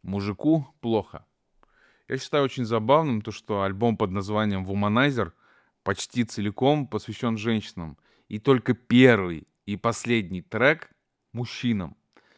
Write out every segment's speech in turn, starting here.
Мужику плохо. Я считаю очень забавным то, что альбом под названием "Womanizer" почти целиком посвящен женщинам, и только первый и последний трек — мужчинам.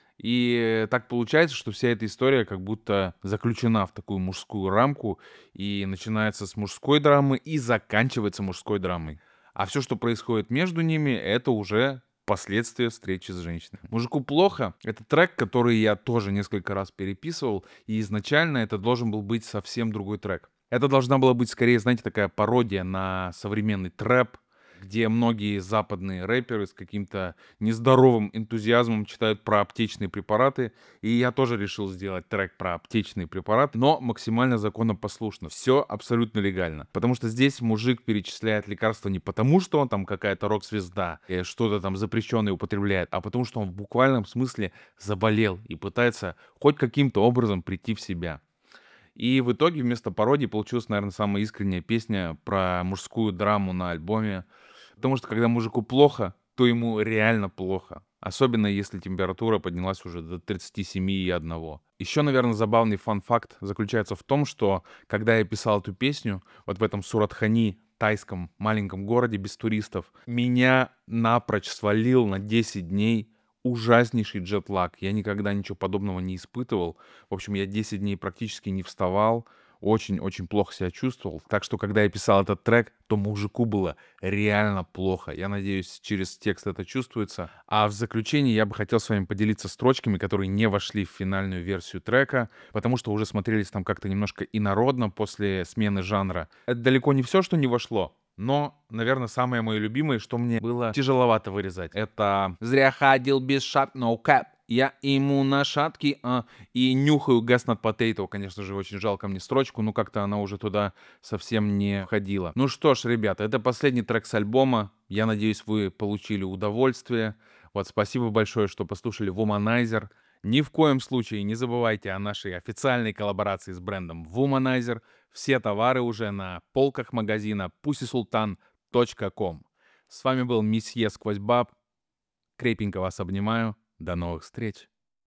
И так получается, что вся эта история как будто заключена в такую мужскую рамку и начинается с мужской драмы и заканчивается мужской драмой. А все, что происходит между ними — это уже последствия встречи с женщиной. "Мужику плохо" — это трек, который я тоже несколько раз переписывал, и изначально это должен был быть совсем другой трек. Это должна была быть скорее, знаете, такая пародия на современный трэп, где многие западные рэперы с каким-то нездоровым энтузиазмом читают про аптечные препараты. И я тоже решил сделать трек про аптечные препараты, но максимально законопослушно. Все абсолютно легально. Потому что здесь мужик перечисляет лекарства не потому, что он там какая-то рок-звезда, что-то там запрещенное употребляет, а потому что он в буквальном смысле заболел и пытается хоть каким-то образом прийти в себя. И в итоге вместо пародии получилась, наверное, самая искренняя песня про мужскую драму на альбоме. Потому что когда мужику плохо, то ему реально плохо. Особенно если температура поднялась уже до 37,1. Еще, наверное, забавный фан-факт заключается в том, что когда я писал эту песню, вот в этом Суратхани, тайском маленьком городе без туристов, меня напрочь свалил на 10 дней ужаснейший джетлаг. Я никогда ничего подобного не испытывал. В общем, я 10 дней практически не вставал, очень-очень плохо себя чувствовал. Так что, когда я писал этот трек, то мужику было реально плохо. Я надеюсь, через текст это чувствуется. А в заключение я бы хотел с вами поделиться строчками, которые не вошли в финальную версию трека, потому что уже смотрелись там как-то немножко инородно после смены жанра. Это далеко не все, что не вошло, но, наверное, самое мое любимое, что мне было тяжеловато вырезать, это «Зря ходил без шап, no cap, я ему на шатки, и нюхаю Gas Not Potato». Конечно же, очень жалко мне строчку, но как-то она уже туда совсем не входила. Ну что ж, ребята, это последний трек с альбома. Я надеюсь, вы получили удовольствие. Вот, спасибо большое, что послушали Womanizer. Ни в коем случае не забывайте о нашей официальной коллаборации с брендом Womanizer. Все товары уже на полках магазина pussysultan.com. С вами был месье Сквозь Баб. Крепенько вас обнимаю. До новых встреч.